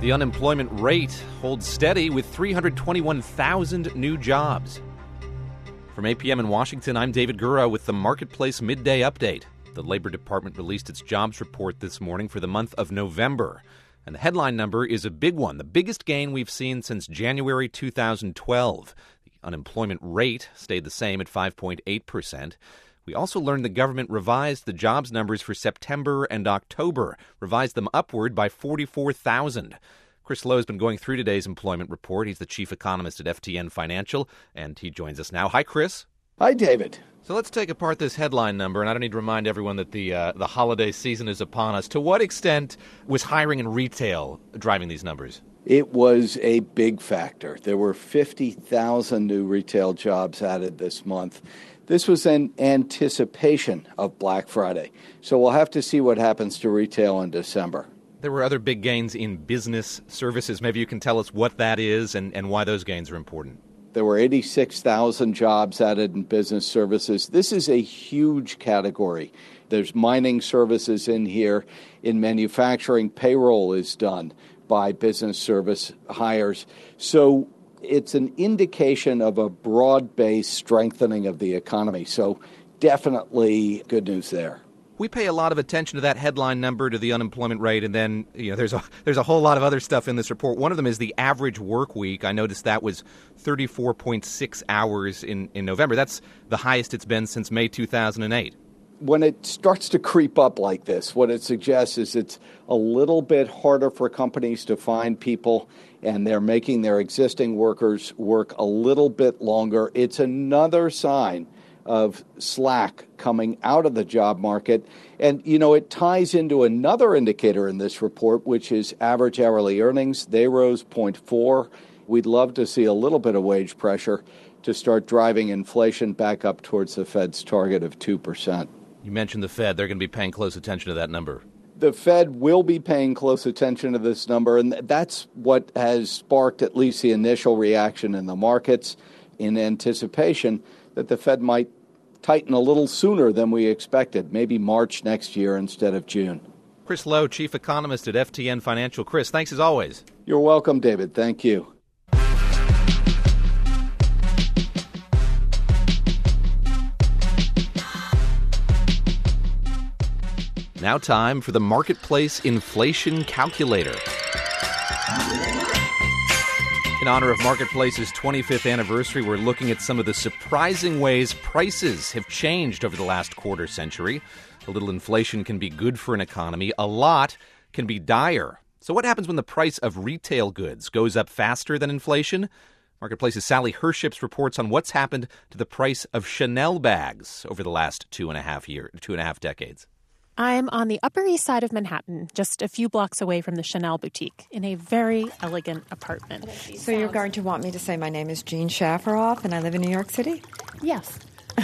The unemployment rate holds steady with 321,000 new jobs. From APM in Washington, I'm David Gura with the Marketplace Midday Update. The Labor Department released its jobs report this morning for the month of November. And the headline number is a big one, the biggest gain we've seen since January 2012. The unemployment rate stayed the same at 5.8%. We also learned the government revised the jobs numbers for September and October, revised them upward by 44,000. Chris Lowe has been going through today's employment report. He's the chief economist at FTN Financial, and he joins us now. Hi, Chris. Hi, David. So let's take apart this headline number, and I don't need to remind everyone that the holiday season is upon us. To what extent was hiring in retail driving these numbers? It was a big factor. There were 50,000 new retail jobs added this month. This was in anticipation of Black Friday. So we'll have to see what happens to retail in December. There were other big gains in business services. Maybe you can tell us what that is and why those gains are important. There were 86,000 jobs added in business services. This is a huge category. There's mining services in here. In manufacturing, payroll is done by business service hires. So it's an indication of a broad-based strengthening of the economy. So definitely good news there. We pay a lot of attention to that headline number, to the unemployment rate, and then there's a whole lot of other stuff in this report. One of them is the average work week. I noticed that was 34.6 hours in November. That's the highest it's been since May 2008. When it starts to creep up like this, what it suggests is it's a little bit harder for companies to find people, and they're making their existing workers work a little bit longer. It's another sign of slack coming out of the job market. And, it ties into another indicator in this report, which is average hourly earnings. They rose 0.4. We'd love to see a little bit of wage pressure to start driving inflation back up towards the Fed's target of 2%. You mentioned the Fed. They're going to be paying close attention to that number. The Fed will be paying close attention to this number, and that's what has sparked at least the initial reaction in the markets in anticipation that the Fed might tighten a little sooner than we expected, maybe March next year instead of June. Chris Lowe, chief economist at FTN Financial. Chris, thanks as always. You're welcome, David. Thank you. Now time for the Marketplace Inflation Calculator. In honor of Marketplace's 25th anniversary, we're looking at some of the surprising ways prices have changed over the last quarter century. A little inflation can be good for an economy. A lot can be dire. So what happens when the price of retail goods goes up faster than inflation? Marketplace's Sally Herships reports on what's happened to the price of Chanel bags over the last two and a half decades. I'm on the Upper East Side of Manhattan, just a few blocks away from the Chanel boutique, in a very elegant apartment. So you're going to want me to say my name is Jean Shafaroff and I live in New York City? Yes.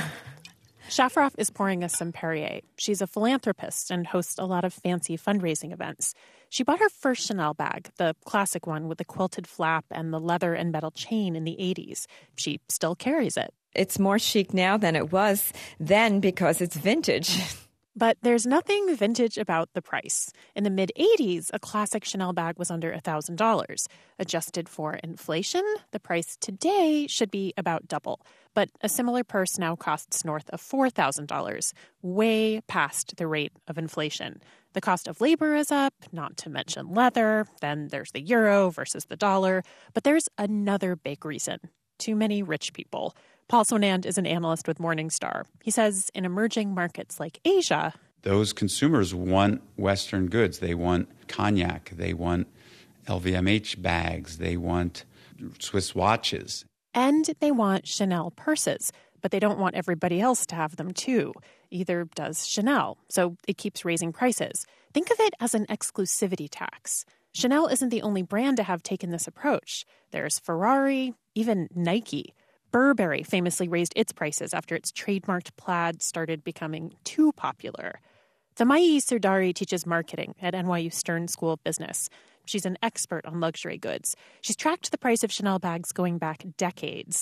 Shafaroff is pouring us some Perrier. She's a philanthropist and hosts a lot of fancy fundraising events. She bought her first Chanel bag, the classic one with the quilted flap and the leather and metal chain in the 80s. She still carries it. It's more chic now than it was then because it's vintage. But there's nothing vintage about the price. In the mid-'80s, a classic Chanel bag was under $1,000. Adjusted for inflation, the price today should be about double. But a similar purse now costs north of $4,000, way past the rate of inflation. The cost of labor is up, not to mention leather. Then there's the euro versus the dollar. But there's another big reason. Too many rich people. Paul Sonand is an analyst with Morningstar. He says in emerging markets like Asia, those consumers want Western goods. They want cognac. They want LVMH bags. They want Swiss watches. And they want Chanel purses. But they don't want everybody else to have them too. Either does Chanel. So it keeps raising prices. Think of it as an exclusivity tax. Chanel isn't the only brand to have taken this approach. There's Ferrari, even Nike. Burberry famously raised its prices after its trademarked plaid started becoming too popular. Thamayi Sardari teaches marketing at NYU Stern School of Business. She's an expert on luxury goods. She's tracked the price of Chanel bags going back decades.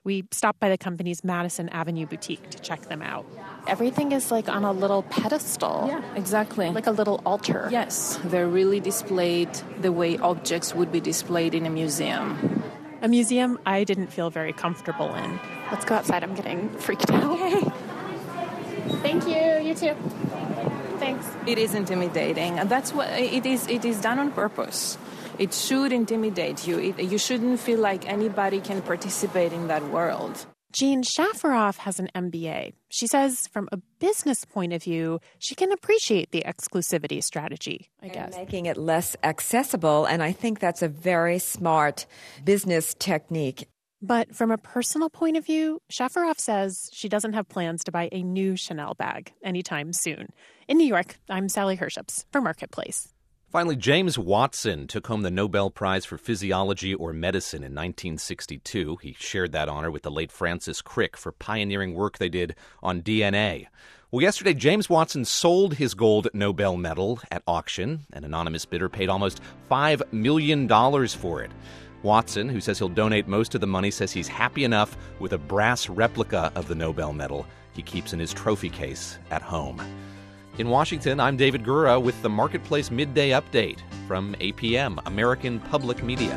We stopped by the company's Madison Avenue boutique to check them out. Everything is like on a little pedestal. Yeah, exactly. Like a little altar. Yes, they're really displayed the way objects would be displayed in a museum. A museum I didn't feel very comfortable in. Let's go outside. I'm getting freaked out. Okay. Thank you. You too. Thanks. It is intimidating, and that's what it is. It is done on purpose. It should intimidate you. You shouldn't feel like anybody can participate in that world. Jean Shafarov has an MBA. She says from a business point of view, she can appreciate the exclusivity strategy, I guess. And making it less accessible, and I think that's a very smart business technique. But from a personal point of view, Shafarov says she doesn't have plans to buy a new Chanel bag anytime soon. In New York, I'm Sally Herships for Marketplace. Finally, James Watson took home the Nobel Prize for Physiology or Medicine in 1962. He shared that honor with the late Francis Crick for pioneering work they did on DNA. Well, yesterday, James Watson sold his gold Nobel medal at auction. An anonymous bidder paid almost $5 million for it. Watson, who says he'll donate most of the money, says he's happy enough with a brass replica of the Nobel medal he keeps in his trophy case at home. In Washington, I'm David Gura with the Marketplace Midday Update from APM, American Public Media.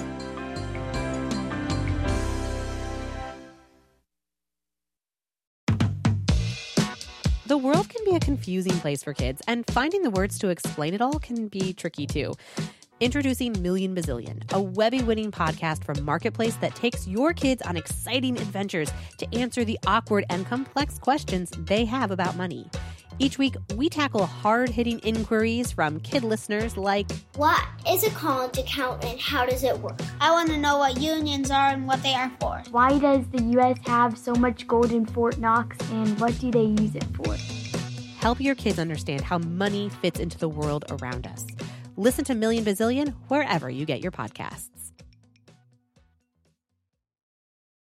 The world can be a confusing place for kids, and finding the words to explain it all can be tricky too. Introducing Million Bazillion, a Webby-winning podcast from Marketplace that takes your kids on exciting adventures to answer the awkward and complex questions they have about money. Each week, we tackle hard-hitting inquiries from kid listeners like, what is a college account and how does it work? I want to know what unions are and what they are for. Why does the U.S. have so much gold in Fort Knox and what do they use it for? Help your kids understand how money fits into the world around us. Listen to Million Bazillion wherever you get your podcasts.